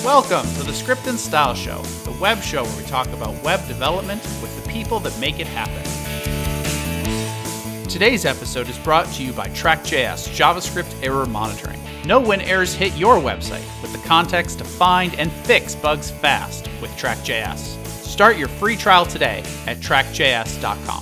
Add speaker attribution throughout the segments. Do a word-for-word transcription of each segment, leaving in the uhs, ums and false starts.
Speaker 1: Welcome to the Script and Style Show, the web show where we talk about web development with the people that make it happen. Today's episode is brought to you by Track.js JavaScript Error Monitoring. Know when errors hit your website with the context to find and fix bugs fast with Track.js. Start your free trial today at track j s dot com.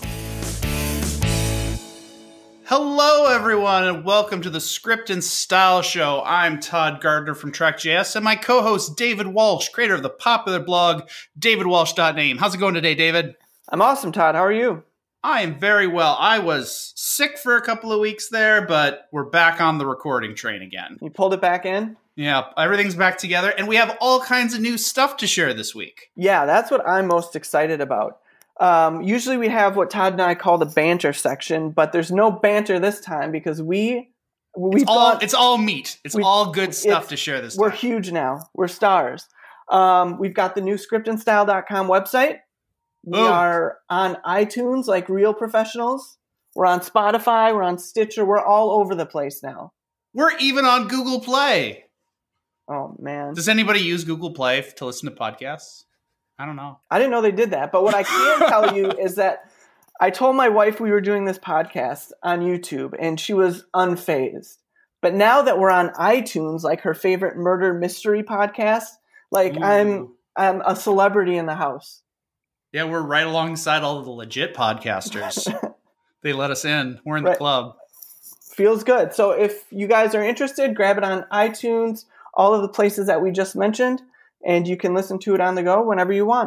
Speaker 1: Hello, everyone, and welcome to the Script and Style Show. I'm Todd Gardner from Track.js, and my co-host David Walsh, creator of the popular blog david walsh dot name. How's it going today, David?
Speaker 2: I'm awesome, Todd. How are you?
Speaker 1: I am very well. I was sick for a couple of weeks there, but we're back on the recording train again.
Speaker 2: You pulled it back in?
Speaker 1: Yeah, everything's back together, and we have all kinds of new stuff to share this week.
Speaker 2: Yeah, that's what I'm most excited about. Um, usually we have what Todd and I call the banter section, but there's no banter this time because we we
Speaker 1: it's all it's all meat. It's all good stuff to share this time.
Speaker 2: We're huge now. We're stars. Um, we've got the new script and style dot com website. We
Speaker 1: Boom.
Speaker 2: are on iTunes like real professionals. We're on Spotify. We're on Stitcher. We're all over the place now.
Speaker 1: We're even on Google Play.
Speaker 2: Oh, man.
Speaker 1: Does anybody use Google Play to listen to podcasts? I don't know.
Speaker 2: I didn't know they did that. But what I can tell you is that I told my wife we were doing this podcast on YouTube, and she was unfazed. But now that we're on iTunes, like her favorite murder mystery podcast, like
Speaker 1: Ooh.
Speaker 2: I'm I'm a celebrity in the house.
Speaker 1: Yeah, we're right alongside all of the legit podcasters. They let us in. We're in the
Speaker 2: Right.
Speaker 1: club.
Speaker 2: Feels good. So if you guys are interested, grab it on iTunes, all of the places that we just mentioned, and you can listen to it on the go whenever you want.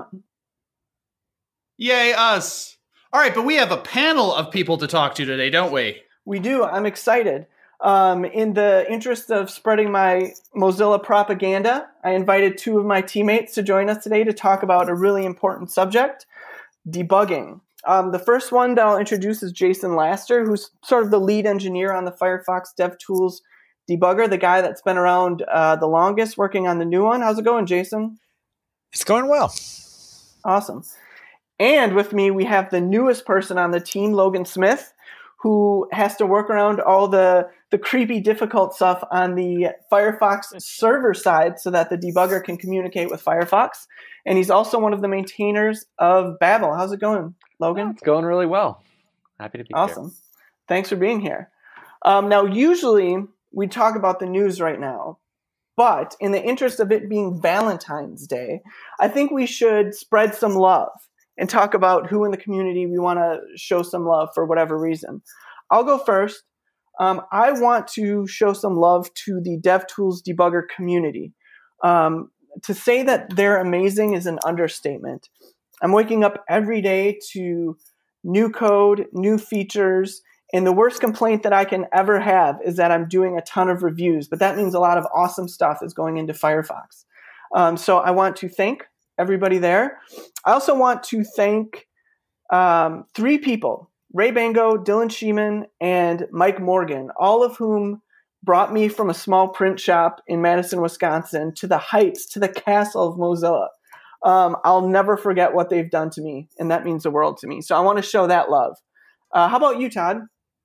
Speaker 1: Yay, us. All right, but we have a panel of people to talk to today, don't we?
Speaker 2: We do. I'm excited. Um, in the interest of spreading my Mozilla propaganda, I invited two of my teammates to join us today to talk about a really important subject, debugging. Um, the first one that I'll introduce is Jason Laster, who's sort of the lead engineer on the Firefox DevTools debugger, the guy that's been around uh, the longest working on the new one. How's it going, Jason?
Speaker 3: It's going well.
Speaker 2: Awesome. And with me, we have the newest person on the team, Logan Smith, who has to work around all the, the creepy, difficult stuff on the Firefox server side so that the debugger can communicate with Firefox. And he's also one of the maintainers of Babel. How's it going, Logan?
Speaker 4: It's going really well. Happy to be
Speaker 2: Awesome.
Speaker 4: here.
Speaker 2: Thanks for being here. Um, now, usually we talk about the news right now, but in the interest of it being Valentine's Day, I think we should spread some love and talk about who in the community we want to show some love for whatever reason. I'll go first. Um, I want to show some love to the DevTools debugger community. Um, to say that they're amazing is an understatement. I'm waking up every day to new code, new features, and the worst complaint that I can ever have is that I'm doing a ton of reviews, but that means a lot of awesome stuff is going into Firefox. Um, so I want to thank everybody there. I also want to thank um, three people, Ray Bango, Dylan Sheeman, and Mike Morgan, all of whom brought me from a small print shop in Madison, Wisconsin, to the heights, to the castle of Mozilla. Um, I'll never forget what they've done to me, and that means the world to me. So I want to show that love. Uh, how about you, Todd?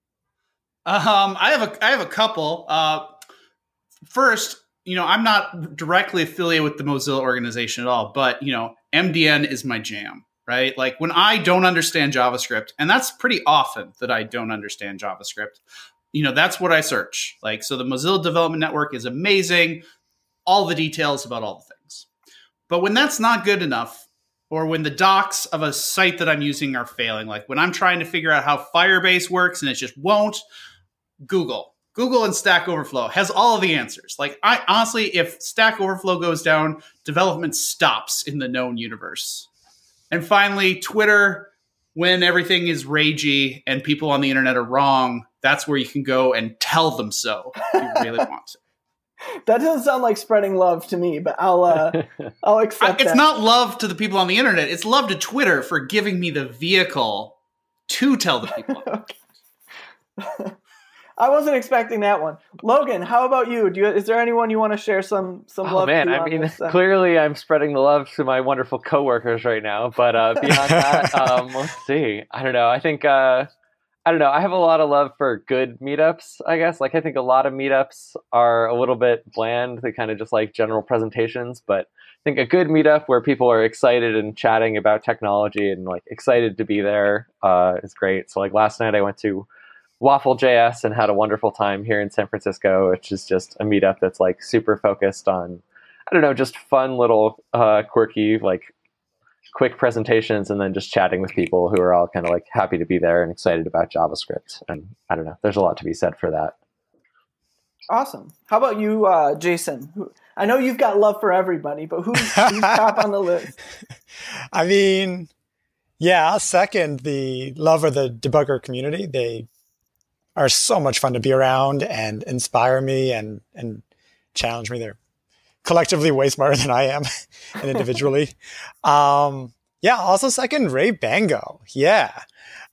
Speaker 1: Um, I have a I have a couple. Uh, first, you know, I'm not directly affiliated with the Mozilla organization at all, but you know, M D N is my jam, right? Like when I don't understand JavaScript, and that's pretty often that I don't understand JavaScript, you know, that's what I search. Like, so the Mozilla Development Network is amazing, all the details about all the things. But when that's not good enough, or when the docs of a site that I'm using are failing, like when I'm trying to figure out how Firebase works and it just won't, Google. Google and Stack Overflow has all of the answers. Like, I honestly, if Stack Overflow goes down, development stops in the known universe. And finally, Twitter, when everything is ragey and people on the internet are wrong, that's where you can go and tell them so if you really want to.
Speaker 2: That doesn't sound like spreading love to me, but I'll uh, I'll accept
Speaker 1: I, it's
Speaker 2: that.
Speaker 1: not love to the people on the internet. It's love to Twitter for giving me the vehicle to tell the people.
Speaker 2: Okay. I wasn't expecting that one. Logan, how about you? Do you, is there anyone you want to share some some
Speaker 4: Oh
Speaker 2: love
Speaker 4: man,
Speaker 2: to?
Speaker 4: I
Speaker 2: on
Speaker 4: mean,
Speaker 2: this, uh...
Speaker 4: clearly I'm spreading the love to my wonderful coworkers right now. But uh, beyond that, um, let's see. I don't know. I think uh, I don't know. I have a lot of love for good meetups, I guess. Like, I think a lot of meetups are a little bit bland. They kind of just like general presentations. But I think a good meetup where people are excited and chatting about technology and like excited to be there uh, is great. So like last night I went to Waffle J S and had a wonderful time here in San Francisco, which is just a meetup that's like super focused on, I don't know, just fun little uh, quirky, like quick presentations, and then just chatting with people who are all kind of like happy to be there and excited about JavaScript. And I don't know, there's a lot to be said for that.
Speaker 2: Awesome. How about you, uh, Jason? I know you've got love for everybody, but who's, who's top on the list?
Speaker 3: I mean, yeah, I'll second the love of the debugger community. They are so much fun to be around and inspire me and, and challenge me. They're collectively way smarter than I am and individually. um, yeah, also second Ray Bango. Yeah.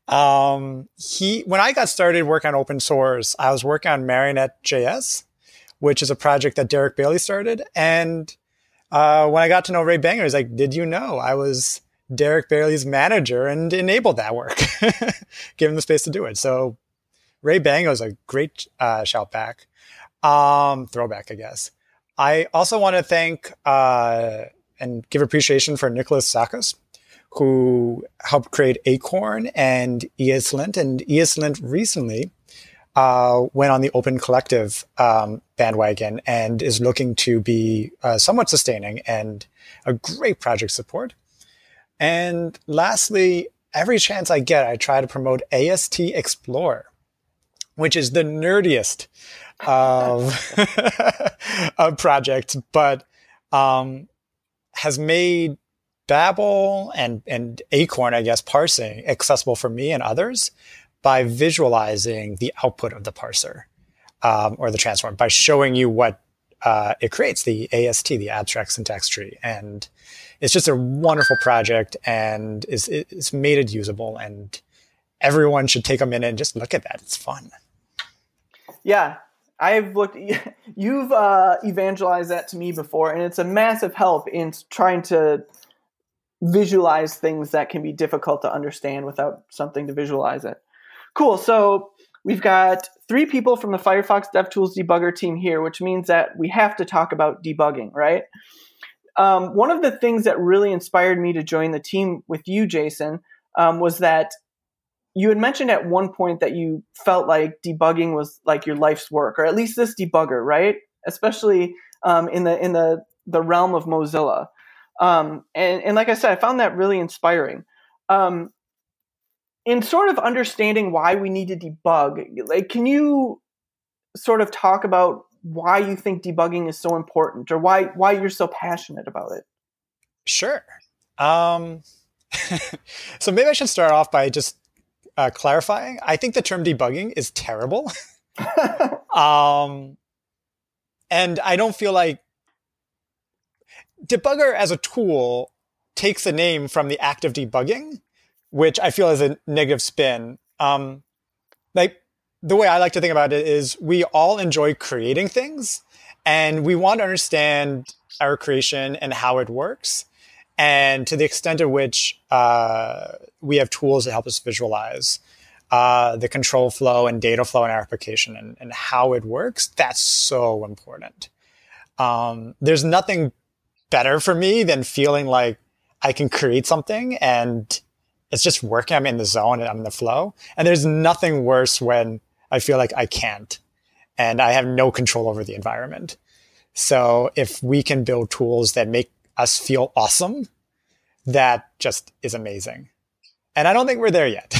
Speaker 3: Um, he, when I got started working on open source, I was working on Marionette dot J S, which is a project that Derek Bailey started. And, uh, when I got to know Ray Bango, he's like, did you know I was Derek Bailey's manager and enabled that work? Give him the space to do it. So Ray Bango is a great, uh, shout back, um, throwback, I guess. I also want to thank uh, and give appreciation for Nicholas Sakos, who helped create Acorn and ESLint. And ESLint recently uh, went on the Open Collective um, bandwagon and is looking to be uh, somewhat sustaining and a great project support. And lastly, every chance I get, I try to promote A S T Explorer, which is the nerdiest of, of projects, but um, has made Babel and, and Acorn, I guess, parsing accessible for me and others by visualizing the output of the parser um, or the transform, by showing you what uh, it creates, the A S T, the abstract syntax tree. And it's just a wonderful project and is it's made it usable, and everyone should take a minute and just look at that. It's fun.
Speaker 2: Yeah, I've looked, you've uh, evangelized that to me before, and it's a massive help in trying to visualize things that can be difficult to understand without something to visualize it. Cool. So we've got three people from the Firefox DevTools debugger team here, which means that we have to talk about debugging, right? Um, one of the things that really inspired me to join the team with you, Jason, um, was that you had mentioned at one point that you felt like debugging was like your life's work, or at least this debugger, right? Especially um, in the in the the realm of Mozilla. Um, and, and like I said, I found that really inspiring. Um, in sort of understanding why we need to debug, like, can you sort of talk about why you think debugging is so important, or why why you're so passionate about it? Sure.
Speaker 3: Um, so maybe I should start off by just uh, clarifying. I think the term debugging is terrible. um, and I don't feel like debugger as a tool takes the name from the act of debugging, which I feel is a negative spin. Um, like the way I like to think about it is we all enjoy creating things, and we want to understand our creation and how it works. And to the extent to which uh, we have tools that help us visualize uh, the control flow and data flow in our application and, and how it works, that's so important. Um, there's nothing better for me than feeling like I can create something and it's just working. I'm in the zone and I'm in the flow. And there's nothing worse when I feel like I can't and I have no control over the environment. So if we can build tools that make us feel awesome, that just is amazing. And I don't think we're there yet.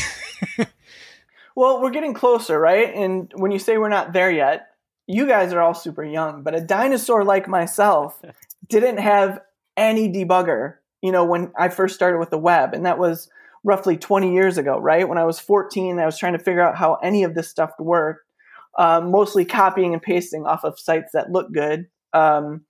Speaker 2: Well, we're getting closer, right? And when you say we're not there yet, you guys are all super young, but a dinosaur like myself didn't have any debugger, you know, when I first started with the web. And that was roughly twenty years ago, right? When I was fourteen, I was trying to figure out how any of this stuff worked, um, mostly copying and pasting off of sites that look good. Um,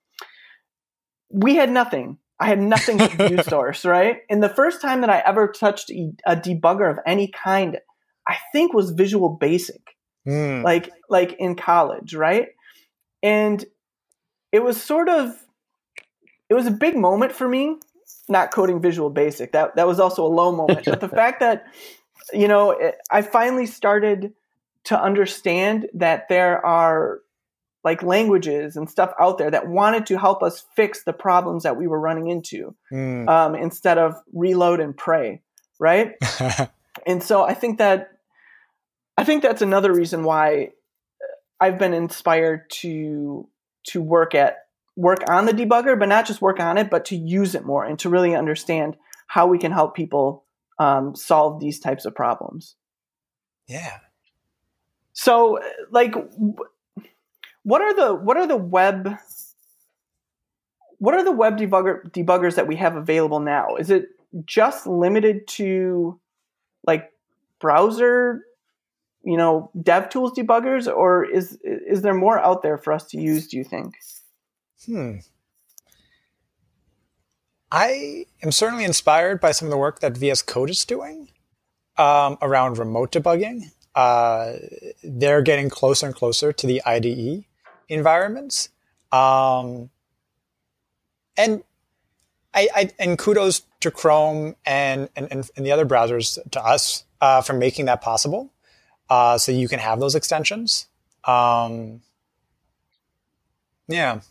Speaker 2: we had nothing. I had nothing but view source, right? And the first time that I ever touched a debugger of any kind, I think was Visual Basic, mm. like like in college, right? And it was sort of, it was a big moment for me, not coding Visual Basic. That that was also a low moment. But the fact that you know, it, I finally started to understand that there are like languages and stuff out there that wanted to help us fix the problems that we were running into mm. um, instead of reload and pray, right? And so I think that I think that's another reason why I've been inspired to to work at work on the debugger, but not just work on it, but to use it more and to really understand how we can help people um, solve these types of problems.
Speaker 3: Yeah.
Speaker 2: So, like, what are the what are the web what are the web debugger debuggers that we have available now? Is it just limited to like browser, you know, DevTools debuggers, or is is there more out there for us to use, do you think?
Speaker 3: Hmm. I am certainly inspired by some of the work that V S Code is doing um, around remote debugging. Uh, they're getting closer and closer to the I D E environments. Um, and I, I and kudos to Chrome and, and, and the other browsers, to us, uh, for making that possible. Uh, so you can have those extensions. Um, yeah.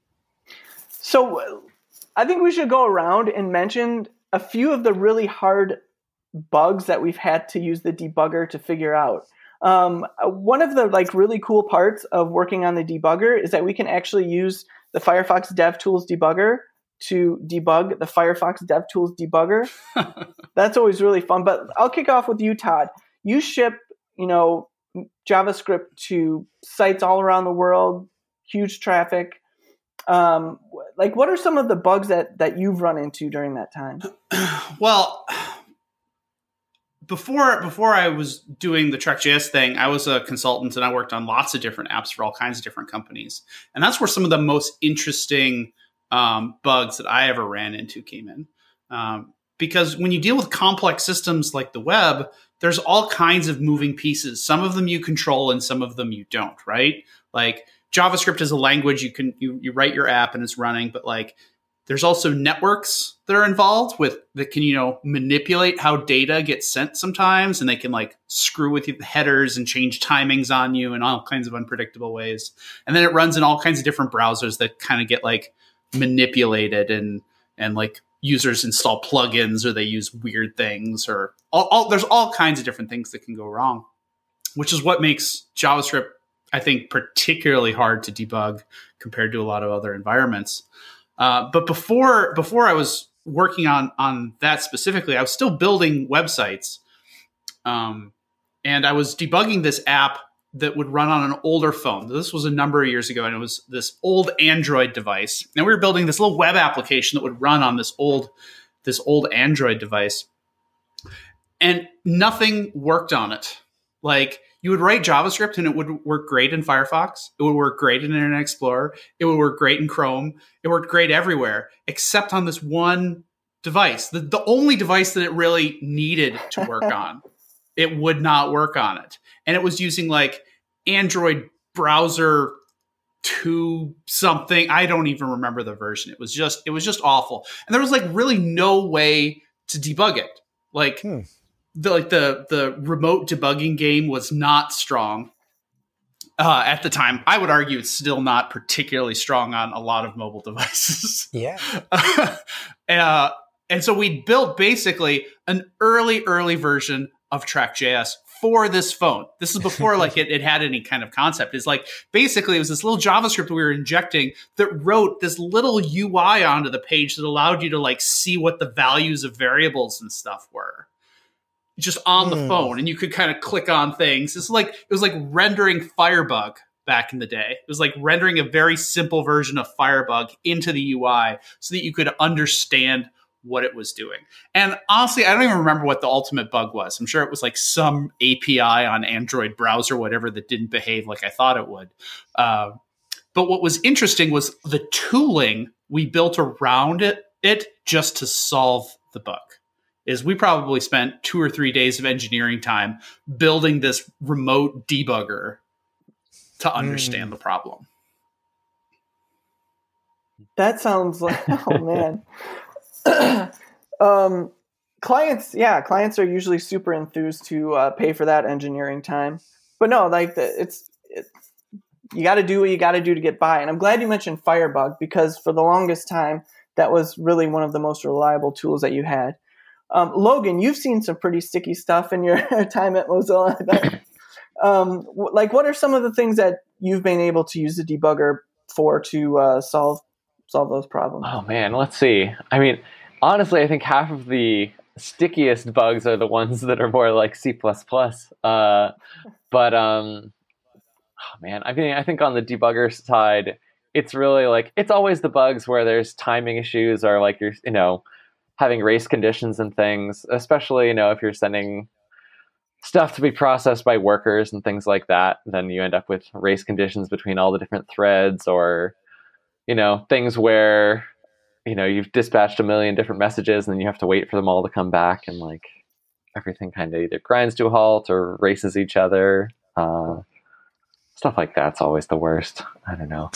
Speaker 2: So I think we should go around and mention a few of the really hard bugs that we've had to use the debugger to figure out. Um, one of the like really cool parts of working on the debugger is that we can actually use the Firefox DevTools debugger to debug the Firefox DevTools debugger. That's always really fun. But I'll kick off with you, Todd. You ship, you know, JavaScript to sites all around the world, huge traffic. Um, like, what are some of the bugs that, that you've run into during that time?
Speaker 1: Well, before before I was doing the Trek.js thing, I was a consultant and I worked on lots of different apps for all kinds of different companies. And that's where some of the most interesting um, bugs that I ever ran into came in. Um, because when you deal with complex systems like the web, there's all kinds of moving pieces. Some of them you control and some of them you don't, right? Like JavaScript is a language you can you you write your app and it's running, but like there's also networks that are involved with that can, you know, manipulate how data gets sent sometimes, and they can like screw with the headers and change timings on you in all kinds of unpredictable ways. And then it runs in all kinds of different browsers that kind of get like manipulated, and and like users install plugins or they use weird things, or all, all there's all kinds of different things that can go wrong, which is what makes JavaScript, I think, particularly hard to debug compared to a lot of other environments. Uh, but before before I was working on on that specifically, I was still building websites, um, and I was debugging this app that would run on an older phone. This was a number of years ago, and it was this old Android device. And we were building this little web application that would run on this old this old Android device, and nothing worked on it. Like, you would write JavaScript and it would work great in Firefox. It would work great in Internet Explorer. It would work great in Chrome. It worked great everywhere except on this one device. The, the only device that it really needed to work on, it would not work on it. And it was using like Android browser two something. I don't even remember the version. It was just, it was just awful. And there was like really no way to debug it. Like, hmm. The like the the remote debugging game was not strong uh, at the time. I would argue it's still not particularly strong on a lot of mobile devices.
Speaker 3: Yeah.
Speaker 1: uh, and so we built basically an early, early version of Trek.js for this phone. This is before like it, it had any kind of concept. It's like basically it was this little JavaScript we were injecting that wrote this little U I onto the page that allowed you to like see what the values of variables and stuff were, just on the mm. phone, and you could kind of click on things. It's like, it was like rendering Firebug back in the day. It was like rendering a very simple version of Firebug into the U I so that you could understand what it was doing. And honestly, I don't even remember what the ultimate bug was. I'm sure it was like some A P I on Android browser, whatever, that didn't behave like I thought it would. Uh, but what was interesting was the tooling we built around it, it just to solve the bug. Is we probably spent two or three days of engineering time building this remote debugger to understand mm. the problem.
Speaker 2: That sounds like, oh man. um, clients, yeah, clients are usually super enthused to uh, pay for that engineering time. But no, like the, it's, it's you got to do what you got to do to get by. And I'm glad you mentioned Firebug, because for the longest time, that was really one of the most reliable tools that you had. Um, Logan, you've seen some pretty sticky stuff in your time at Mozilla. um, like, what are some of the things that you've been able to use the debugger for to uh, solve solve those problems?
Speaker 4: Oh man, let's see. I mean, honestly, I think half of the stickiest bugs are the ones that are more like C plus plus. Uh, but um, oh man, I mean, I think on the debugger side, it's really like, it's always the bugs where there's timing issues, or like you're, you know, having race conditions and things, especially, you know, if you're sending stuff to be processed by workers and things like that, then you end up with race conditions between all the different threads, or, you know, things where, you know, you've dispatched a million different messages and then you have to wait for them all to come back, and like everything kind of either grinds to a halt or races each other. Uh, stuff like that's always the worst. I don't know.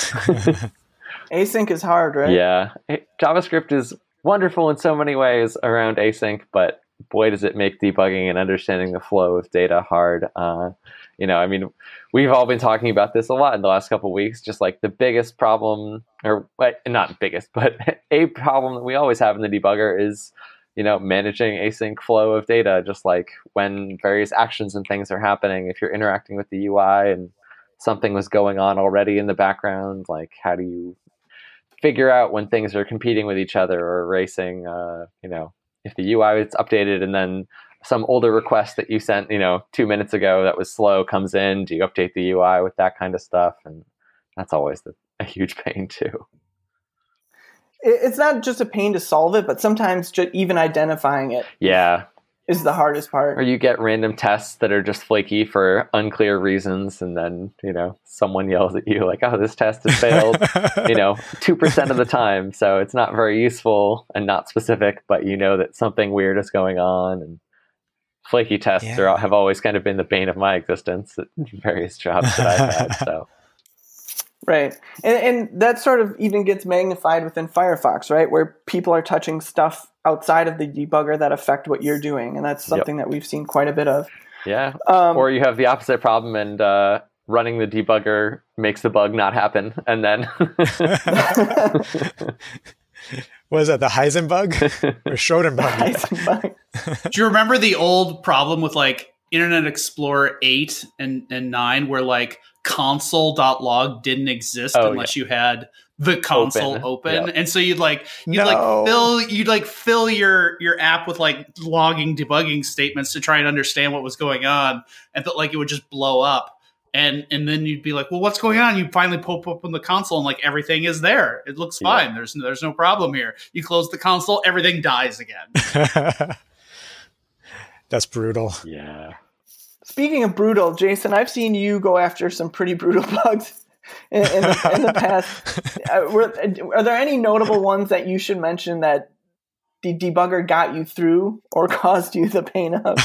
Speaker 2: Async is hard, right?
Speaker 4: Yeah. It, JavaScript is wonderful in so many ways around async, but boy, does it make debugging and understanding the flow of data hard. Uh, you know, I mean, we've all been talking about this a lot in the last couple of weeks, just like the biggest problem, or not biggest, but a problem that we always have in the debugger is, you know, managing async flow of data, just like when various actions and things are happening. If you're interacting with the U I and something was going on already in the background, like how do you figure out when things are competing with each other or racing, uh, you know, if the U I is updated and then some older request that you sent, you know, two minutes ago that was slow comes in, do you update the U I with that kind of stuff? And that's always the, a huge pain too.
Speaker 2: It's not just a pain to solve it, but sometimes just even identifying it.
Speaker 4: Yeah.
Speaker 2: Is the hardest part.
Speaker 4: Or you get random tests that are just flaky for unclear reasons, and then, you know, someone yells at you like, oh, this test has failed, you know, two percent of the time. So it's not very useful and not specific, but you know that something weird is going on. And flaky tests yeah. are, have always kind of been the bane of my existence at various jobs that I've had. So.
Speaker 2: Right. And, and that sort of even gets magnified within Firefox, right? Where people are touching stuff outside of the debugger that affect what you're doing. And that's something yep. that we've seen quite a bit of.
Speaker 4: Yeah. Um, or you have the opposite problem, and uh, running the debugger makes the bug not happen. And then...
Speaker 3: Was that the Heisenbug or Schrödinger?
Speaker 2: Heisenbug.
Speaker 1: Do you remember the old problem with like Internet Explorer eight and, and nine where like console.log didn't exist oh, unless yeah. you had the console open, open. Yep. And so you'd like you'd no. like fill you'd like fill your your app with like logging debugging statements to try and understand what was going on, and that like it would just blow up, and and then you'd be like, well, what's going on? You finally pop up on the console and like everything is there, it looks fine, yeah. there's there's no problem here. You close the console, everything dies again.
Speaker 3: That's brutal.
Speaker 4: Yeah.
Speaker 2: Speaking of brutal, Jason, I've seen you go after some pretty brutal bugs in, in, the, in the past. Uh, were, are there any notable ones that you should mention that the debugger got you through or caused you the pain of?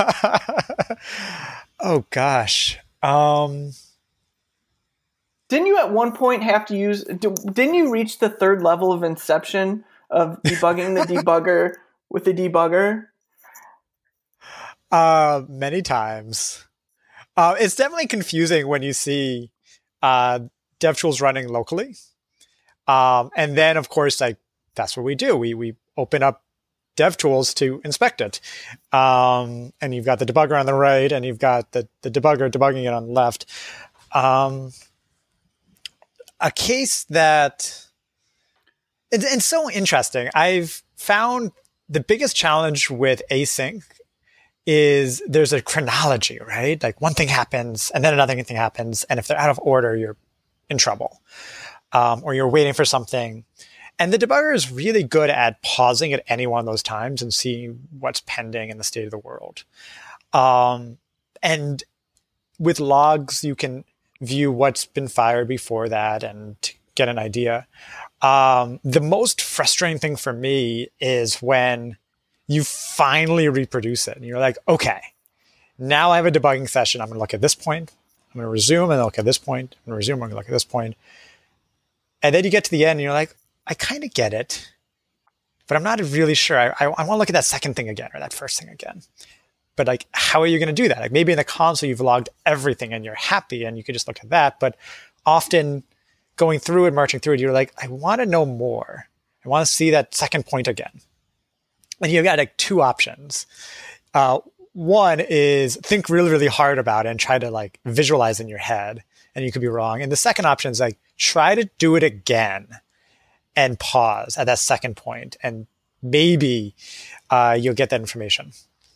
Speaker 3: Oh, gosh. Um...
Speaker 2: Didn't you at one point have to use... Didn't you reach the third level of inception of debugging the debugger with the debugger?
Speaker 3: Uh, many times. Uh, it's definitely confusing when you see uh, DevTools running locally. Um, and then, of course, like that's what we do. We we open up DevTools to inspect it. Um, and you've got the debugger on the right, and you've got the, the debugger debugging it on the left. Um, a case that... It's, it's so interesting. I've found the biggest challenge with async is there's a chronology, right? Like one thing happens and then another thing happens. And if they're out of order, you're in trouble. Um, or you're waiting for something. And the debugger is really good at pausing at any one of those times and seeing what's pending in the state of the world. Um, and with logs, you can view what's been fired before that and get an idea. Um, the most frustrating thing for me is when you finally reproduce it and you're like, okay, now I have a debugging session. I'm going to look at this point. I'm going to resume and look at this point. I'm going to resume. I'm going to look at this point. And then you get to the end and you're like, I kind of get it, but I'm not really sure. I, I, I want to look at that second thing again or that first thing again. But like, how are you going to do that? Like maybe in the console, you've logged everything and you're happy and you can just look at that. But often going through and marching through it, you're like, I want to know more. I want to see that second point again. And you've got like two options. Uh, one is think really, really hard about it and try to like visualize in your head, and you could be wrong. And the second option is like, try to do it again and pause at that second point, and maybe uh, you'll get that information.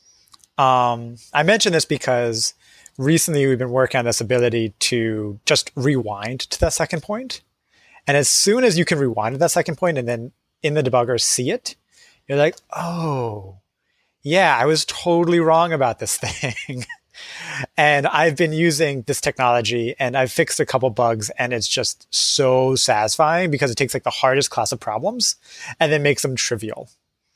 Speaker 3: Um, I mention this because recently we've been working on this ability to just rewind to that second point. And as soon as you can rewind to that second point and then in the debugger see it, you're like, oh, yeah, I was totally wrong about this thing. And I've been using this technology and I've fixed a couple bugs, and it's just so satisfying because it takes like the hardest class of problems and then makes them trivial.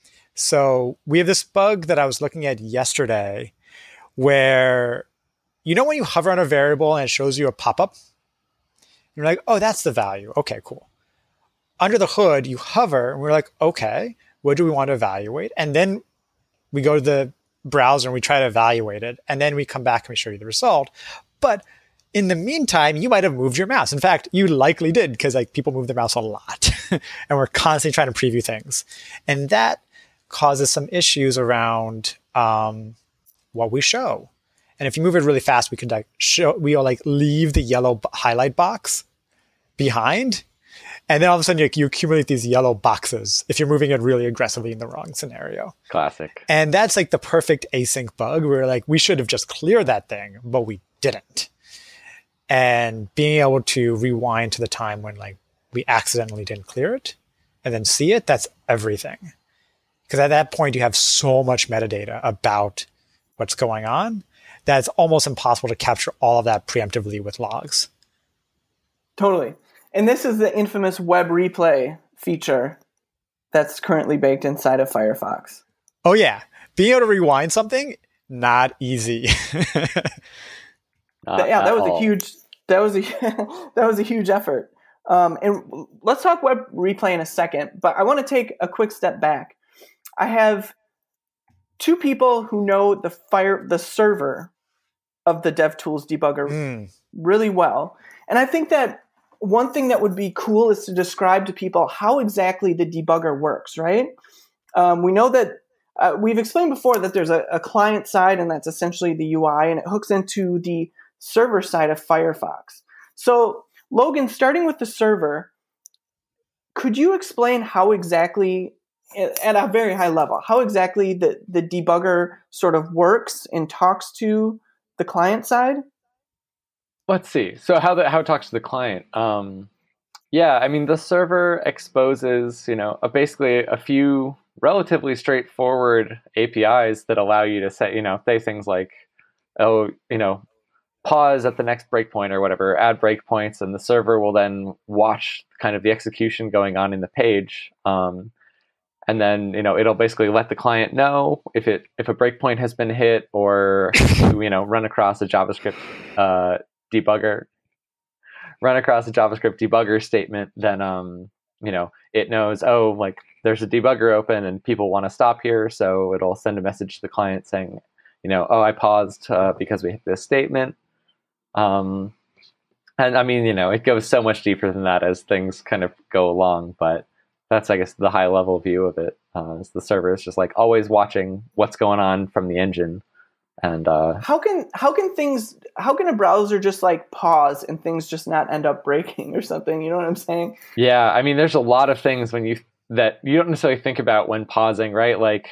Speaker 3: So we have this bug that I was looking at yesterday where, you know, when you hover on a variable and it shows you a pop-up, you're like, oh, that's the value. Okay, cool. Under the hood, you hover and we're like, okay, what do we want to evaluate? And then we go to the browser and we try to evaluate it. And then we come back and we show you the result. But in the meantime, you might have moved your mouse. In fact, you likely did, because like people move their mouse a lot and we're constantly trying to preview things. And that causes some issues around um, what we show. And if you move it really fast, we could like show, we'll like leave the yellow b- highlight box behind. And then all of a sudden you, you accumulate these yellow boxes if you're moving it really aggressively in the wrong scenario.
Speaker 4: Classic.
Speaker 3: And that's like the perfect async bug where like we should have just cleared that thing, but we didn't. And being able to rewind to the time when like we accidentally didn't clear it and then see it, that's everything. Because at that point, you have so much metadata about what's going on that it's almost impossible to capture all of that preemptively with logs.
Speaker 2: Totally. And this is the infamous web replay feature that's currently baked inside of Firefox.
Speaker 3: Oh, yeah. Being able to rewind something, not easy.
Speaker 4: Not
Speaker 2: yeah, that was
Speaker 4: all.
Speaker 2: a huge that was a that was a huge effort. Um, and let's talk web replay in a second, but I want to take a quick step back. I have two people who know the fire the server of the DevTools debugger
Speaker 3: Mm.
Speaker 2: really well. And I think that one thing that would be cool is to describe to people how exactly the debugger works, right? Um, we know that uh, we've explained before that there's a, a client side, and that's essentially the U I, and it hooks into the server side of Firefox. So, Logan, starting with the server, could you explain how exactly, at a very high level, how exactly the, the debugger sort of works and talks to the client side?
Speaker 4: Let's see. So how the, how it talks to the client. Um, yeah, I mean, the server exposes, you know, a, basically a few relatively straightforward A P Is that allow you to say, you know, say things like, oh, you know, pause at the next breakpoint or whatever, add breakpoints, and the server will then watch kind of the execution going on in the page. Um, and then, you know, it'll basically let the client know if it if a breakpoint has been hit, or, you know, run across a JavaScript uh, debugger, run across a JavaScript debugger statement, then, um, you know, it knows, oh, like there's a debugger open and people want to stop here. So it'll send a message to the client saying, you know, oh, I paused uh, because we hit this statement. Um, and I mean, you know, it goes so much deeper than that as things kind of go along, but that's, I guess, the high level view of it. Uh, is the server is just like always watching what's going on from the engine. And uh,
Speaker 2: How can how can things how can a browser just like pause and things just not end up breaking or something? You know what I'm saying?
Speaker 4: yeah, I mean, there's a lot of things when you that you don't necessarily think about when pausing, right? Like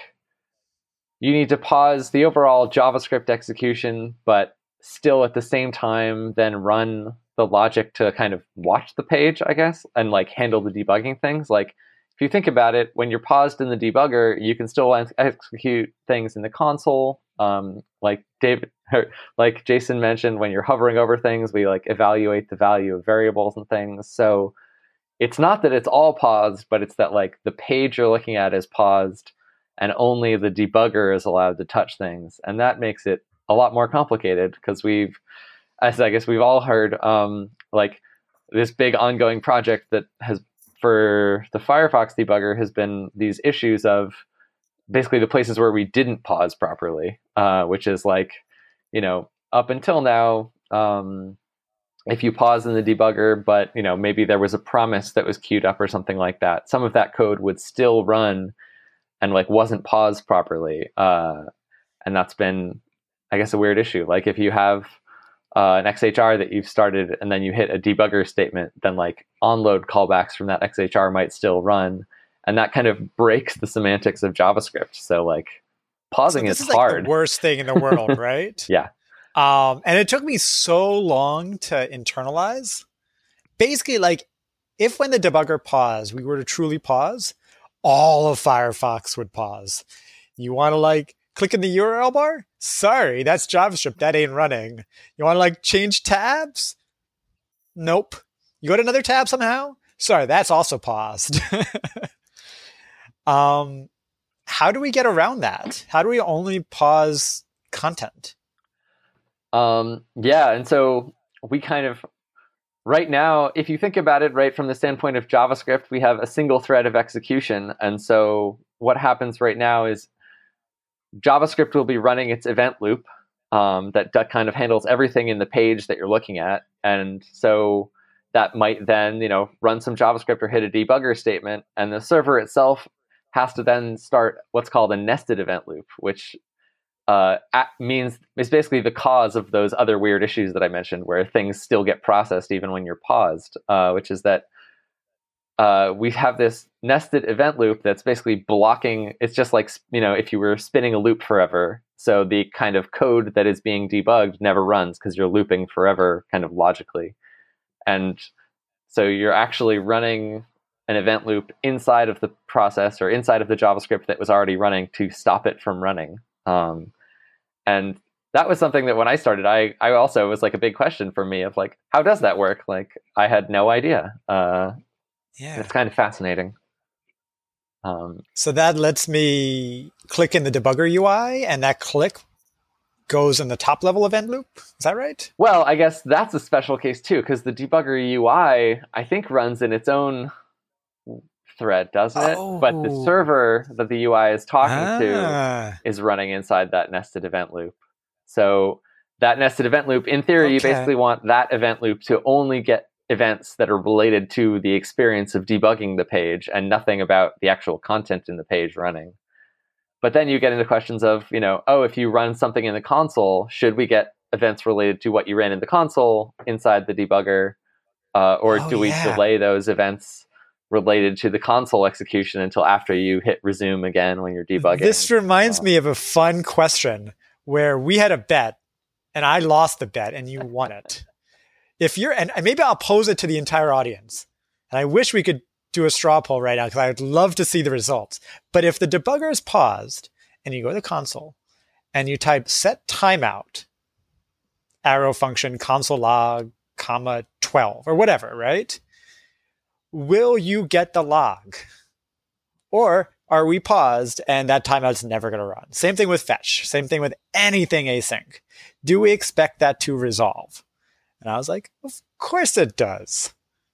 Speaker 4: you need to pause the overall JavaScript execution, but still at the same time then run the logic to kind of watch the page, I guess, and like handle the debugging things. Like if you think about it, when you're paused in the debugger, you can still ex- execute things in the console. Um, like David, or like Jason mentioned, when you're hovering over things, we like evaluate the value of variables and things. So it's not that it's all paused, but it's that like the page you're looking at is paused and only the debugger is allowed to touch things. And that makes it a lot more complicated because we've, as I guess we've all heard, um, like this big ongoing project that has for the Firefox debugger has been these issues of basically the places where we didn't pause properly, uh, which is like, you know, up until now, um, if you pause in the debugger, but, you know, maybe there was a promise that was queued up or something like that, some of that code would still run and like wasn't paused properly. Uh, and that's been, I guess, a weird issue. Like if you have uh, an X H R that you've started and then you hit a debugger statement, then like onload callbacks from that X H R might still run. And that kind of breaks the semantics of JavaScript. So like pausing
Speaker 3: so this
Speaker 4: is,
Speaker 3: is like
Speaker 4: hard.
Speaker 3: The worst thing in the world, right?
Speaker 4: Yeah.
Speaker 3: Um, and it took me so long to internalize. Basically, like if when the debugger paused, we were to truly pause, all of Firefox would pause. You want to like click in the U R L bar? Sorry, that's JavaScript. That ain't running. You want to like change tabs? Nope. You go to another tab somehow? Sorry, that's also paused. um, how do we get around that? How do we only pause content?
Speaker 4: Um, yeah, and so we kind of, right now, if you think about it, right, from the standpoint of JavaScript, we have a single thread of execution. And so what happens right now is JavaScript will be running its event loop um, that, that kind of handles everything in the page that you're looking at. And so that might then, you know, run some JavaScript or hit a debugger statement. And the server itself has to then start what's called a nested event loop, which Uh, means is basically the cause of those other weird issues that I mentioned, where things still get processed even when you're paused, uh, which is that uh, we have this nested event loop that's basically blocking. It's just like, you know, if you were spinning a loop forever. So the kind of code that is being debugged never runs because you're looping forever kind of logically. And so you're actually running an event loop inside of the process or inside of the JavaScript that was already running to stop it from running. Um, and that was something that when I started, I, I also was like a big question for me of like, how does that work? Like I had no idea. Uh, yeah, it's kind of fascinating. Um,
Speaker 3: so that lets me click in the debugger U I and that click goes in the top level event loop. Is that right?
Speaker 4: Well, I guess that's a special case too, because the debugger U I, I think runs in its own thread, doesn't it?
Speaker 3: Oh.
Speaker 4: But the server that the U I is talking
Speaker 3: ah.
Speaker 4: to is running inside that nested event loop. So that nested event loop, in theory, okay. you basically want that event loop to only get events that are related to the experience of debugging the page and nothing about the actual content in the page running. But then you get into questions of, you know, oh, if you run something in the console, should we get events related to what you ran in the console inside the debugger? Uh, or oh, do we yeah. delay those events related to the console execution until after you hit resume again when you're debugging?
Speaker 3: This reminds
Speaker 4: uh,
Speaker 3: me of a fun question where we had a bet and I lost the bet and you won it. If you're, and maybe I'll pose it to the entire audience, and I wish we could do a straw poll right now because I'd love to see the results. But if the debugger is paused and you go to the console and you type set timeout, arrow function, console log, comma twelve or whatever, right? Will you get the log? Or are we paused and that timeout's never going to run? Same thing with fetch. Same thing with anything async. Do we expect that to resolve? And I was like, of course it does.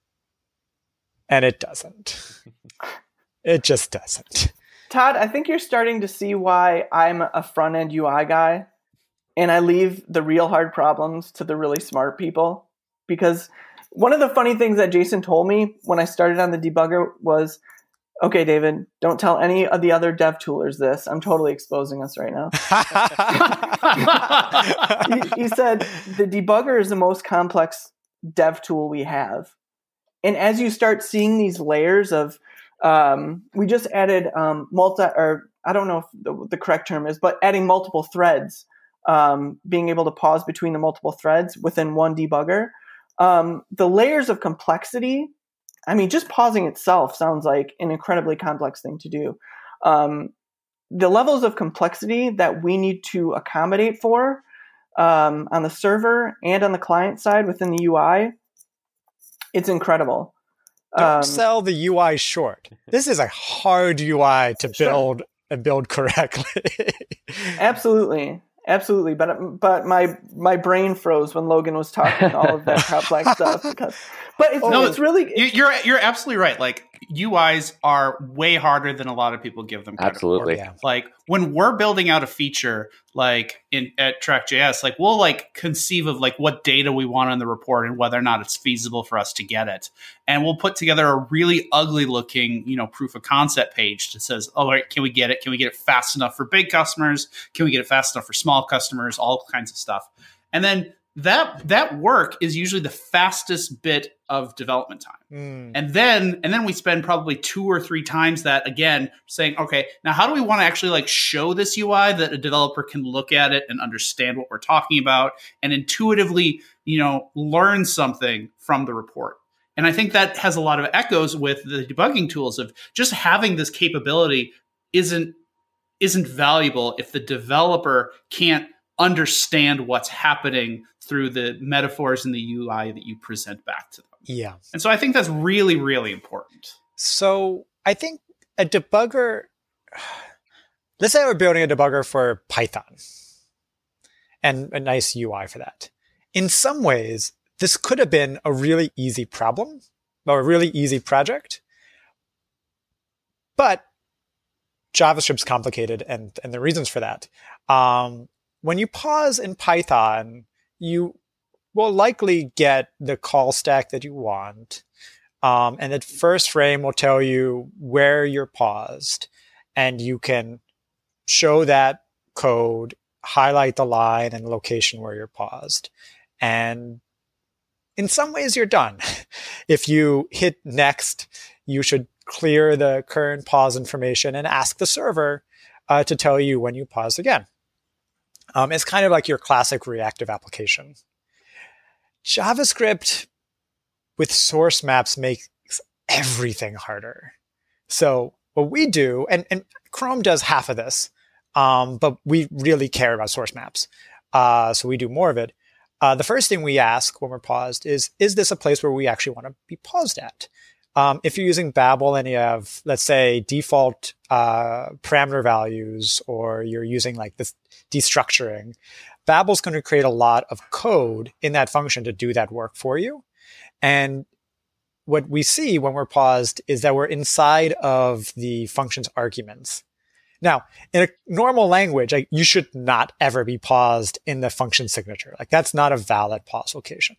Speaker 3: And it doesn't. It just doesn't.
Speaker 2: Todd, I think you're starting to see why I'm a front-end U I guy and I leave the real hard problems to the really smart people. Because one of the funny things that Jason told me when I started on the debugger was, okay, David, don't tell any of the other dev toolers this. I'm totally exposing us right now. he, he said, the debugger is the most complex dev tool we have. And as you start seeing these layers of, um, we just added um, multi, or I don't know if the, the correct term is, but adding multiple threads, um, being able to pause between the multiple threads within one debugger. Um, the layers of complexity, I mean, just pausing itself sounds like an incredibly complex thing to do. Um, the levels of complexity that we need to accommodate for um, on the server and on the client side within the U I, it's incredible.
Speaker 3: Don't
Speaker 2: um,
Speaker 3: sell the U I short. This is a hard U I to build sure. and build correctly.
Speaker 2: Absolutely. Absolutely, but but my my brain froze when Logan was talking all of that complex stuff. Because, but it's,
Speaker 1: no,
Speaker 2: it's really
Speaker 1: it's, you're you're absolutely right. Like U Is are way harder than a lot of people give them credit
Speaker 4: Absolutely.
Speaker 1: for. Like when we're building out a feature, like in at Track.js, like we'll like conceive of like what data we want in the report and whether or not it's feasible for us to get it. And we'll put together a really ugly looking, you know, proof of concept page that says, all right, can we get it? Can we get it fast enough for big customers? Can we get it fast enough for small customers? All kinds of stuff. And then that that work is usually the fastest bit of development time.
Speaker 3: Mm.
Speaker 1: And then and then we spend probably two or three times that again saying, okay, now how do we want to actually like show this U I that a developer can look at it and understand what we're talking about and intuitively, you know, learn something from the report. And I think that has a lot of echoes with the debugging tools of just having this capability isn't isn't valuable if the developer can't understand what's happening through the metaphors in the U I that you present back to them.
Speaker 3: Yeah.
Speaker 1: And so I think that's really, really important.
Speaker 3: So I think a debugger, let's say we're building a debugger for Python and a nice U I for that. In some ways, this could have been a really easy problem or a really easy project, but JavaScript's complicated and, and the reasons for that. Um, when you pause in Python, you will likely get the call stack that you want. Um, and that first frame will tell you where you're paused. And you can show that code, highlight the line and location where you're paused. And in some ways, you're done. If you hit next, you should clear the current pause information and ask the server uh, to tell you when you pause again. Um, it's kind of like your classic reactive application. JavaScript with source maps makes everything harder. So what we do, and, and Chrome does half of this, um, but we really care about source maps. Uh, so we do more of it. Uh, the first thing we ask when we're paused is, is this a place where we actually want to be paused at? Um, if you're using Babel and you have, let's say, default uh, parameter values, or you're using like this destructuring, Babel's going to create a lot of code in that function to do that work for you. And what we see when we're paused is that we're inside of the function's arguments. Now, in a normal language, like, you should not ever be paused in the function signature. Like, that's not a valid pause location.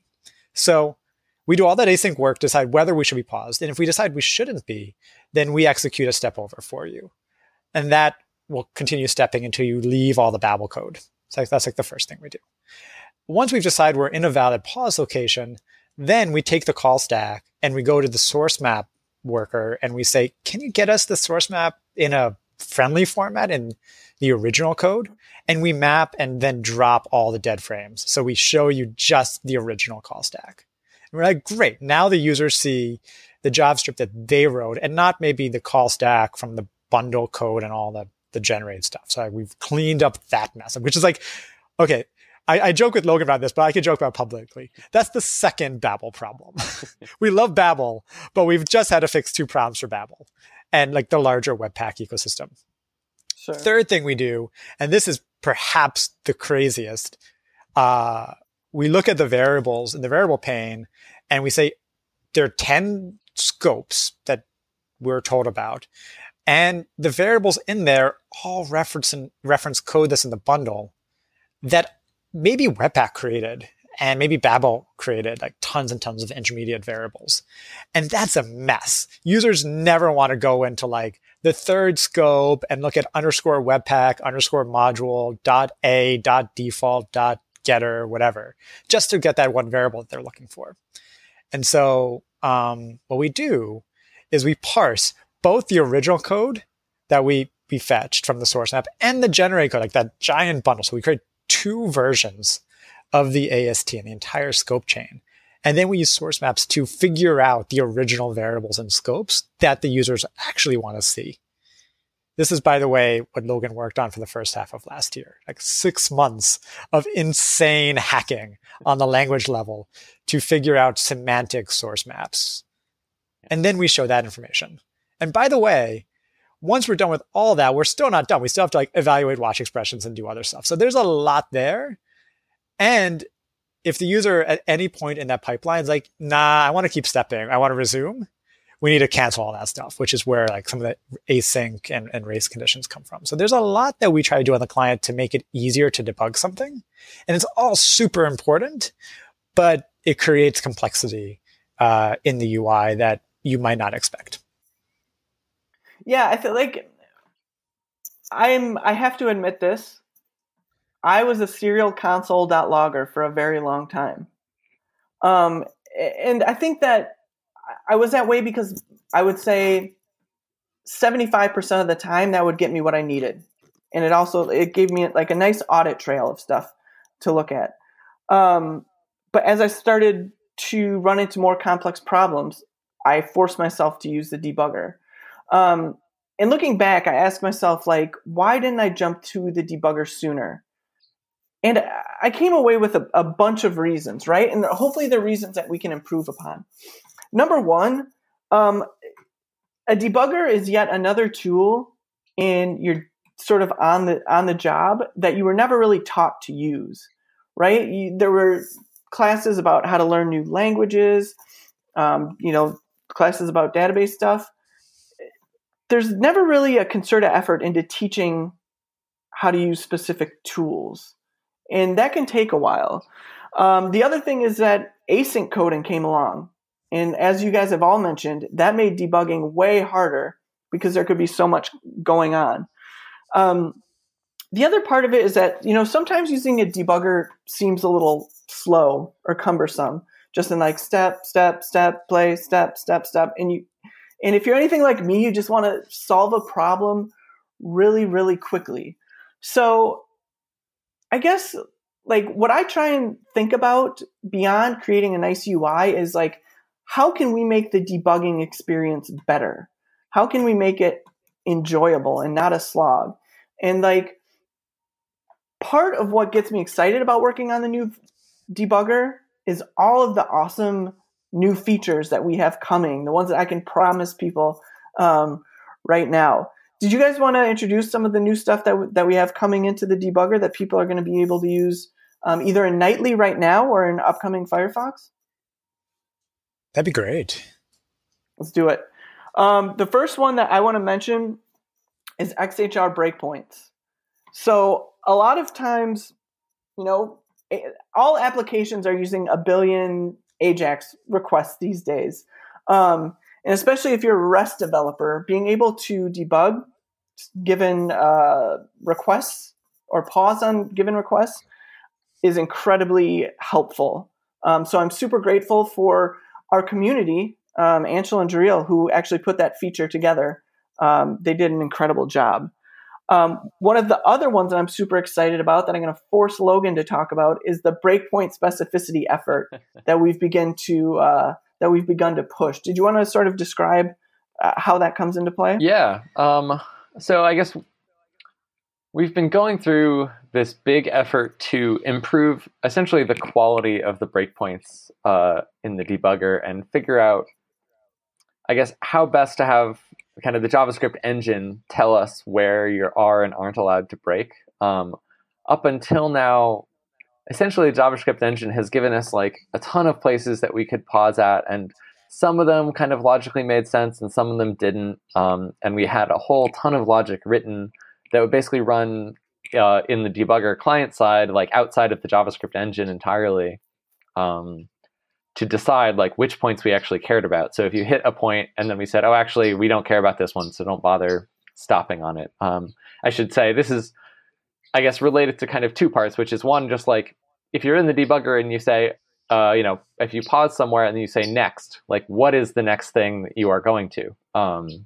Speaker 3: So we do all that async work, decide whether we should be paused. And if we decide we shouldn't be, then we execute a step over for you. And that will continue stepping until you leave all the Babel code. So that's like the first thing we do. Once we've decided we're in a valid pause location, then we take the call stack and we go to the source map worker and we say, can you get us the source map in a friendly format in the original code? And we map and then drop all the dead frames. So we show you just the original call stack. And we're like, great. Now the users see the JavaScript that they wrote and not maybe the call stack from the bundle code and all the, the generated stuff. So we've cleaned up that mess, which is like, okay, I, I joke with Logan about this, but I could joke about publicly. That's the second Babel problem. We love Babel, but we've just had to fix two problems for Babel and like the larger Webpack ecosystem.
Speaker 2: Sure.
Speaker 3: Third thing we do, and this is perhaps the craziest, uh, we look at the variables in the variable pane and we say there are ten scopes that we're told about. And the variables in there all reference, and reference code that's in the bundle that maybe Webpack created and maybe Babel created, like tons and tons of intermediate variables. And that's a mess. Users never want to go into like the third scope and look at underscore Webpack, underscore module, dot A, dot default, dot getter, whatever, just to get that one variable that they're looking for. And so um, what we do is we parse both the original code that we, we fetched from the source map and the generate code, like that giant bundle. So we create two versions of the A S T and the entire scope chain. And then we use source maps to figure out the original variables and scopes that the users actually want to see. This is, by the way, what Logan worked on for the first half of last year, like six months of insane hacking on the language level to figure out semantic source maps. And then we show that information. And by the way, once we're done with all that, we're still not done. We still have to like evaluate watch expressions and do other stuff. So there's a lot there. And if the user at any point in that pipeline is like, nah, I want to keep stepping, I want to resume, we need to cancel all that stuff, which is where like some of the async and, and race conditions come from. So there's a lot that we try to do on the client to make it easier to debug something. And it's all super important, but it creates complexity uh, in the U I that you might not expect.
Speaker 2: Yeah, I feel like I'm, I have to admit this. I was a serial console.logger for a very long time. Um, and I think that I was that way because I would say seventy-five percent of the time that would get me what I needed. And it also, it gave me like a nice audit trail of stuff to look at. Um, but as I started to run into more complex problems, I forced myself to use the debugger. Um, and looking back, I asked myself, like, why didn't I jump to the debugger sooner? And I came away with a, a bunch of reasons, right? And hopefully they're reasons that we can improve upon. Number one, um, a debugger is yet another tool in your sort of on the on the job that you were never really taught to use, right? You, there were classes about how to learn new languages, um, you know, classes about database stuff. There's never really a concerted effort into teaching how to use specific tools. And that can take a while. Um, the other thing is that async coding came along. And as you guys have all mentioned, that made debugging way harder because there could be so much going on. Um, the other part of it is that, you know, sometimes using a debugger seems a little slow or cumbersome, just in like step, step, step, play, step, step, step. And you, and if you're anything like me, you just want to solve a problem really, really quickly. So I guess like what I try and think about beyond creating a nice U I is like, how can we make the debugging experience better? How can we make it enjoyable and not a slog? And like part of what gets me excited about working on the new debugger is all of the awesome new features that we have coming, the ones that I can promise people um, right now. Did you guys want to introduce some of the new stuff that w- that we have coming into the debugger that people are going to be able to use um, either in Nightly right now or in upcoming Firefox?
Speaker 3: That'd be great.
Speaker 2: Let's do it. Um, the first one that I want to mention is X H R breakpoints. So a lot of times, you know, all applications are using a billion AJAX requests these days. Um, and especially if you're a REST developer, being able to debug given uh, requests or pause on given requests is incredibly helpful. Um, so I'm super grateful for our community, um, Anshul and Jareel, who actually put that feature together. Um, they did an incredible job. Um, one of the other ones that I'm super excited about that I'm going to force Logan to talk about is the breakpoint specificity effort that we've begun to uh, that we've begun to push. Did you want to sort of describe uh, how that comes into play?
Speaker 4: Yeah. Um, so I guess we've been going through this big effort to improve essentially the quality of the breakpoints uh, in the debugger and figure out, I guess, how best to have kind of the JavaScript engine tell us where you are and aren't allowed to break. Um, up until now, essentially the JavaScript engine has given us like a ton of places that we could pause at, and some of them kind of logically made sense and some of them didn't. Um, and we had a whole ton of logic written that would basically run uh, in the debugger client side, like outside of the JavaScript engine entirely, um, to decide like which points we actually cared about. So if you hit a point and then we said, oh, actually, we don't care about this one, so don't bother stopping on it. Um, I should say this is, I guess, related to kind of two parts, which is one, just like if you're in the debugger and you say, uh, you know, if you pause somewhere and then you say next, like what is the next thing that you are going to? Um,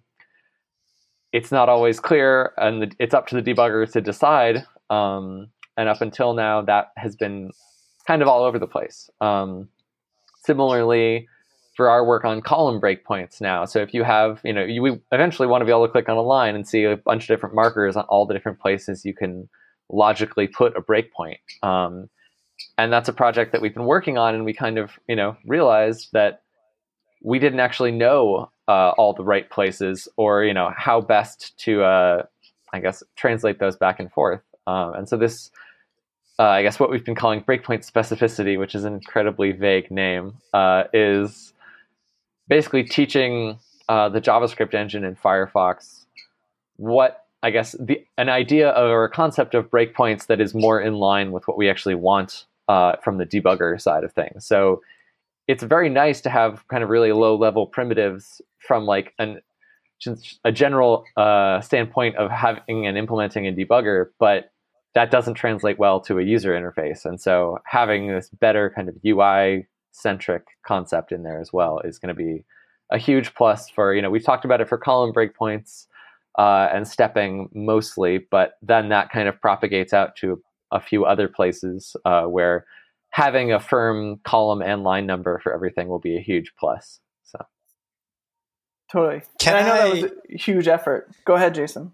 Speaker 4: it's not always clear, and the, it's up to the debugger to decide. Um, and up until now, that has been kind of all over the place. Um, similarly, for our work on column breakpoints now, so if you have, you know, you we eventually want to be able to click on a line and see a bunch of different markers on all the different places you can logically put a breakpoint. Um, and that's a project that we've been working on, and we kind of, you know, realized that we didn't actually know uh, all the right places, or, you know, how best to, uh, I guess, translate those back and forth. Um, and so this, uh, I guess what we've been calling breakpoint specificity, which is an incredibly vague name, uh, is basically teaching uh, the JavaScript engine in Firefox what, I guess, the an idea or a concept of breakpoints that is more in line with what we actually want uh, from the debugger side of things. So it's very nice to have kind of really low-level primitives from like an a general uh, standpoint of having and implementing a debugger, but that doesn't translate well to a user interface. And so having this better kind of U I-centric concept in there as well is going to be a huge plus for, you know, we've talked about it for column breakpoints uh, and stepping mostly, but then that kind of propagates out to a few other places uh, where having a firm column and line number for everything will be a huge plus. So,
Speaker 2: totally.
Speaker 3: Can
Speaker 2: and I know
Speaker 3: I,
Speaker 2: that was a huge effort. Go ahead, Jason.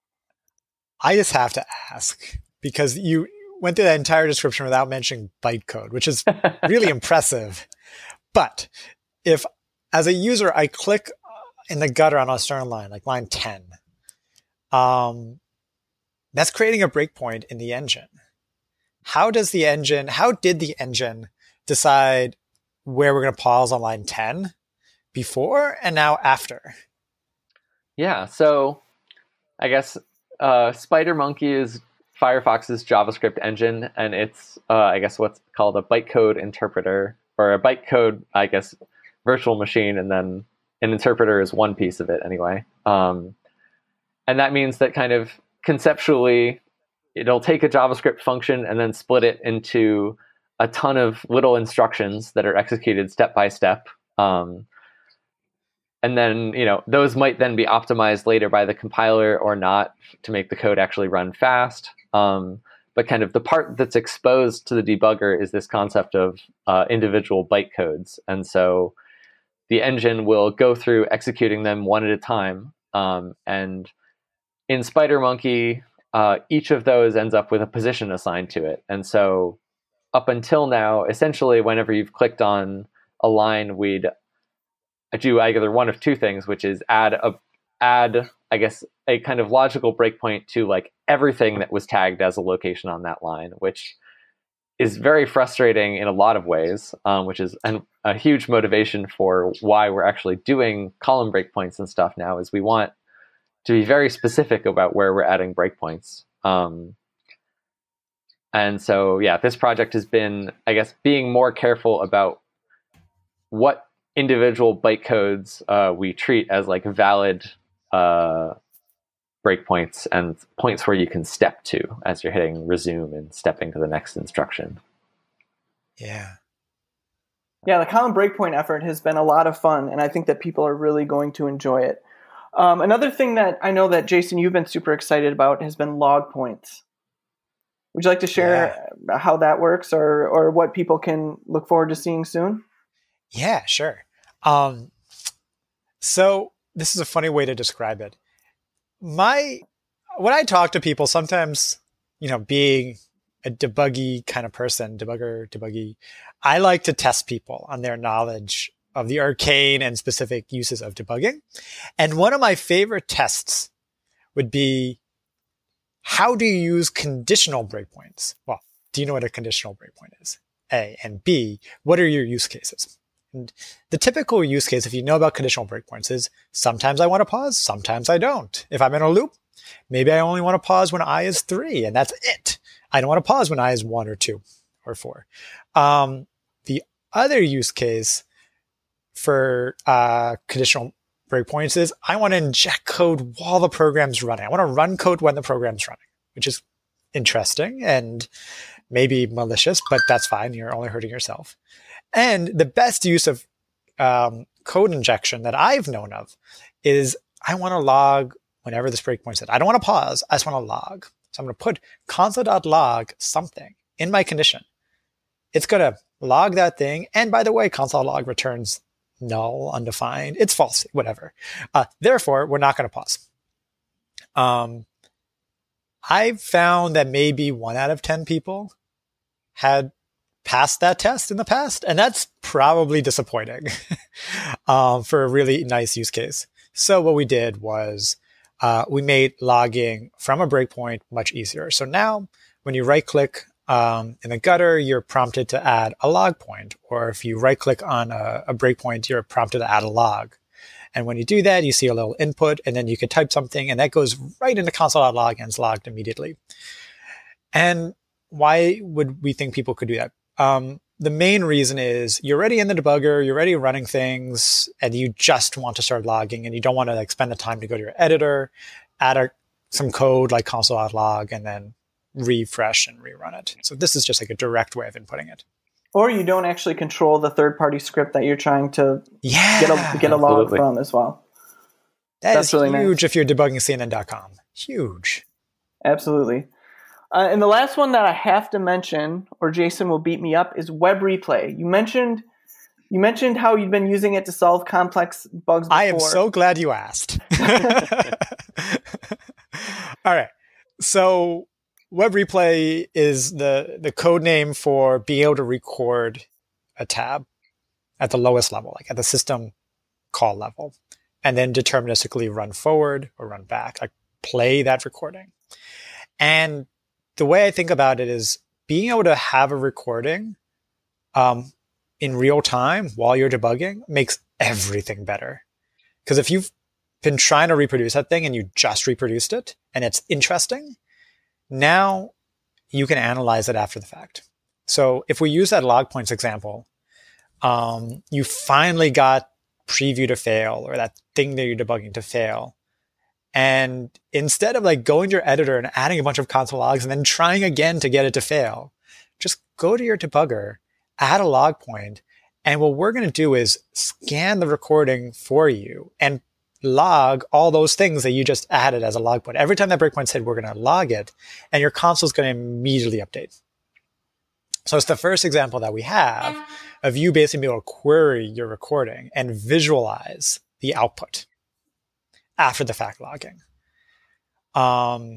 Speaker 3: I just have to ask, because you went through that entire description without mentioning bytecode, which is really impressive. But if, as a user, I click in the gutter on a certain line, like line ten, um, that's creating a breakpoint in the engine. How does the engine, how did the engine decide where we're going to pause on line ten before and now after?
Speaker 4: Yeah, so I guess uh, SpiderMonkey is Firefox's JavaScript engine, and it's, uh, I guess, what's called a bytecode interpreter, or a bytecode, I guess, virtual machine, and then an interpreter is one piece of it anyway. Um, and that means that kind of conceptually, it'll take a JavaScript function and then split it into a ton of little instructions that are executed step by step. Um, and then, you know, those might then be optimized later by the compiler or not to make the code actually run fast. Um, but kind of the part that's exposed to the debugger is this concept of uh, individual bytecodes. And so the engine will go through executing them one at a time. Um, and in SpiderMonkey, uh, each of those ends up with a position assigned to it. And so up until now, essentially, whenever you've clicked on a line, we'd do either one of two things, which is add a add, I guess, a kind of logical breakpoint to like everything that was tagged as a location on that line, which is very frustrating in a lot of ways, um, which is an, a huge motivation for why we're actually doing column breakpoints and stuff now, is we want to be very specific about where we're adding breakpoints. Um, and so, yeah, this project has been, I guess, being more careful about what individual bytecodes uh, we treat as like valid uh, breakpoints and points where you can step to as you're hitting resume and stepping to the next instruction.
Speaker 3: Yeah.
Speaker 2: Yeah, the column breakpoint effort has been a lot of fun, and I think that people are really going to enjoy it. Um, another thing that I know that, Jason, you've been super excited about has been log points. Would you like to share yeah. how that works, or or what people can look forward to seeing soon?
Speaker 3: Yeah, sure. Um, so this is a funny way to describe it. My, when I talk to people, sometimes, you know, being a debuggy kind of person, debugger, debuggy, I like to test people on their knowledge of the arcane and specific uses of debugging. And one of my favorite tests would be, how do you use conditional breakpoints? Well, do you know what a conditional breakpoint is? A. And B, what are your use cases? And the typical use case, if you know about conditional breakpoints, is sometimes I want to pause, sometimes I don't. If I'm in a loop, maybe I only want to pause when I is three, and that's it. I don't want to pause when I is one or two or four. Um, the other use case for uh, conditional breakpoints is I want to inject code while the program's running. I want to run code when the program's running, which is interesting and maybe malicious, but that's fine. You're only hurting yourself. And the best use of um, code injection that I've known of is I want to log whenever this breakpoint said. I don't want to pause. I just want to log. So I'm going to put console.log something in my condition. It's going to log that thing. And by the way, console.log returns null, undefined. It's false, whatever. Uh, therefore, we're not going to pause. Um, I've found that maybe one out of ten people had passed that test in the past, and that's probably disappointing um, for a really nice use case. So what we did was uh, we made logging from a breakpoint much easier. So now when you right click um, in the gutter, you're prompted to add a log point, or if you right click on a, a breakpoint, you're prompted to add a log. And when you do that, you see a little input, and then you could type something, and that goes right into console.log and is logged immediately. And why would we think people could do that? Um, the main reason is you're already in the debugger, you're already running things, and you just want to start logging, and you don't want to like spend the time to go to your editor, add a, some code like console.log, and then refresh and rerun it. So this is just like a direct way of inputting it.
Speaker 2: Or you don't actually control the third-party script that you're trying to
Speaker 3: yeah,
Speaker 2: get a, get a log from as well.
Speaker 3: That
Speaker 2: That's
Speaker 3: is
Speaker 2: really
Speaker 3: huge
Speaker 2: nice.
Speaker 3: if you're debugging C N N dot com. Huge.
Speaker 2: Absolutely. Uh, and the last one that I have to mention, or Jason will beat me up, is Web Replay. You mentioned you mentioned how you've been using it to solve complex bugs before.
Speaker 3: I am so glad you asked. All right. So Web Replay is the, the code name for being able to record a tab at the lowest level, like at the system call level, and then deterministically run forward or run back, like play that recording. And the way I think about it is being able to have a recording um, in real time while you're debugging makes everything better. Because if you've been trying to reproduce that thing and you just reproduced it and it's interesting, now you can analyze it after the fact. So if we use that log points example, um, you finally got preview to fail or that thing that you're debugging to fail. And instead of like going to your editor and adding a bunch of console logs and then trying again to get it to fail, just go to your debugger, add a log point, and what we're going to do is scan the recording for you and log all those things that you just added as a log point. Every time that breakpoint's hit, we're going to log it, and your console is going to immediately update. So it's the first example that we have of you basically being able to query your recording and visualize the output after the fact logging. Um,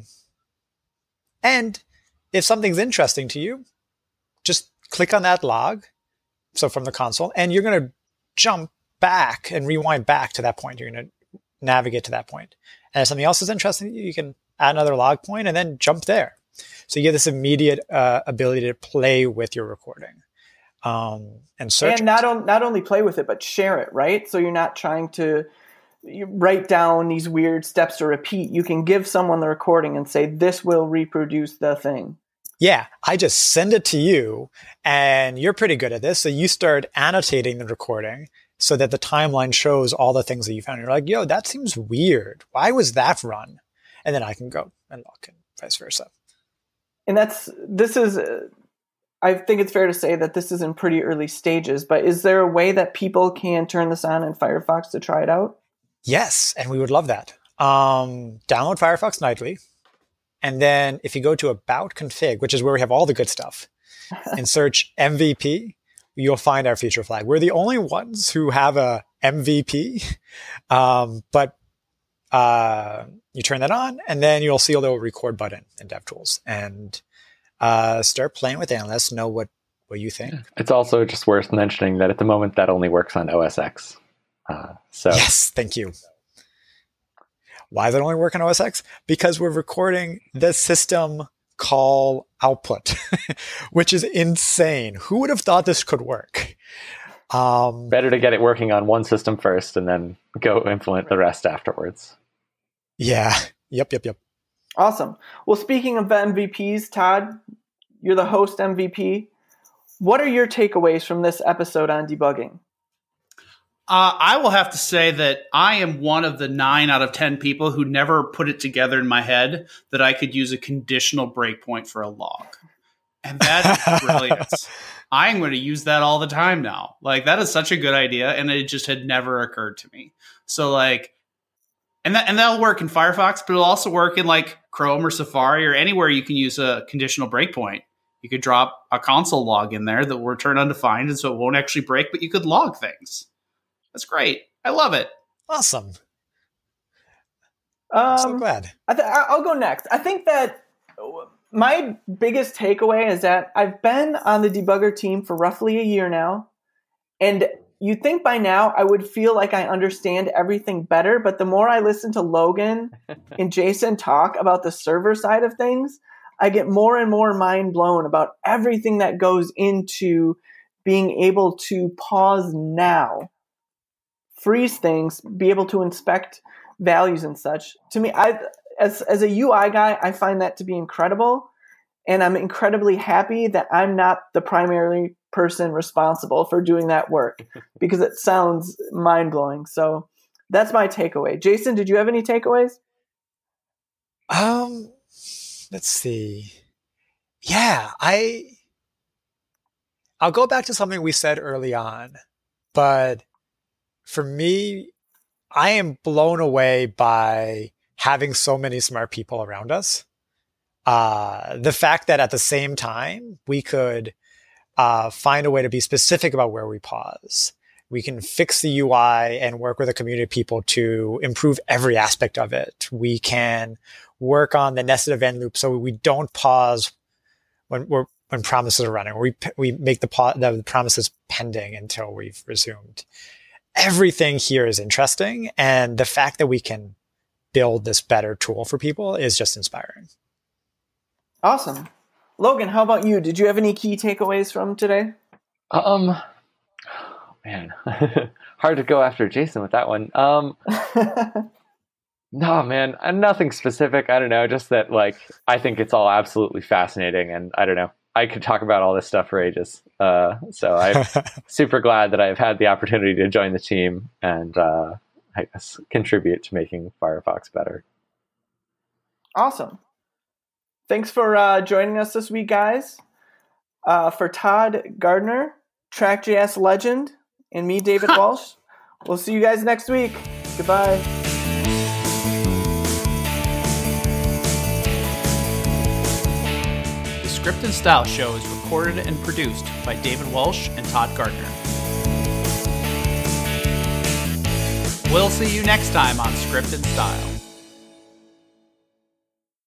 Speaker 3: and if something's interesting to you, just click on that log. So from the console, and you're going to jump back and rewind back to that point. You're going to navigate to that point. And if something else is interesting to you, you can add another log point and then jump there. So you get this immediate uh, ability to play with your recording um, and search.
Speaker 2: And not, on, not only play with it, but share it, right? So you're not trying to you write down these weird steps to repeat. You can give someone the recording and say, this will reproduce the thing.
Speaker 3: Yeah, I just send it to you, and you're pretty good at this. So you start annotating the recording so that the timeline shows all the things that you found. You're like, yo, that seems weird. Why was that run? And then I can go and look and vice versa.
Speaker 2: And that's, this is, uh, I think it's fair to say that this is in pretty early stages, but is there a way that people can turn this on in Firefox to try it out?
Speaker 3: Yes, and we would love that. Um, download Firefox Nightly. And then if you go to About Config, which is where we have all the good stuff, and search M V P, you'll find our feature flag. We're the only ones who have a M V P. Um, but uh, you turn that on, and then you'll see a little record button in DevTools. And uh, start playing with it and let us know what, what you think.
Speaker 4: It's also just worth mentioning that at the moment that only works on O S X. Uh, so
Speaker 3: Yes, thank you. Why does it only work on O S X? Because we're recording the system call output, which is insane. Who would have thought this could work? Um,
Speaker 4: better to get it working on one system first and then go implement the rest afterwards.
Speaker 3: Yeah. Yep, yep, yep.
Speaker 2: Awesome. Well, speaking of M V Ps, Todd, you're the host M V P. What are your takeaways from this episode on debugging?
Speaker 1: Uh, I will have to say that I am one of the nine out of ten people who never put it together in my head that I could use a conditional breakpoint for a log. And that is brilliant. I'm going to use that all the time now. Like, that is such a good idea, and it just had never occurred to me. So, like, and that and that'll work in Firefox, but it'll also work in, like, Chrome or Safari or anywhere you can use a conditional breakpoint. You could drop a console log in there that will return undefined, and so it won't actually break, but you could log things. That's great. I love it.
Speaker 3: Awesome.
Speaker 2: Um,
Speaker 3: I'm so glad.
Speaker 2: I th- I'll go next. I think that my biggest takeaway is that I've been on the debugger team for roughly a year now, and you'd think by now I would feel like I understand everything better, but the more I listen to Logan and Jason talk about the server side of things, I get more and more mind blown about everything that goes into being able to pause now freeze things, be able to inspect values and such. To me, I as as a U I guy, I find that to be incredible, and I'm incredibly happy that I'm not the primary person responsible for doing that work because it sounds mind-blowing. So that's my takeaway. Jason, did you have any takeaways?
Speaker 3: Um, let's see. Yeah, I I'll go back to something we said early on, but for me, I am blown away by having so many smart people around us. Uh, the fact that at the same time, we could uh, find a way to be specific about where we pause. We can fix the U I and work with a community of people to improve every aspect of it. We can work on the nested event loop so we don't pause when we're when promises are running. We we make the, po- the promises pending until we've resumed. Everything here is interesting, and the fact that we can build this better tool for people is just inspiring.
Speaker 2: Awesome. Logan, how about you? Did you have any key takeaways from today?
Speaker 4: Um, man, hard to go after Jason with that one. Um, no, man, nothing specific. I don't know. Just that, like, I think it's all absolutely fascinating, and I don't know. I could talk about all this stuff for ages. Uh, so I'm super glad that I've had the opportunity to join the team and uh, I guess contribute to making Firefox better.
Speaker 2: Awesome. Thanks for uh, joining us this week, guys. Uh, for Todd Gardner, Track.js legend, and me, David Walsh, we'll see you guys next week. Goodbye.
Speaker 1: The Script and Style Show is recorded and produced by David Walsh and Todd Gardner. We'll see you next time on Script and Style.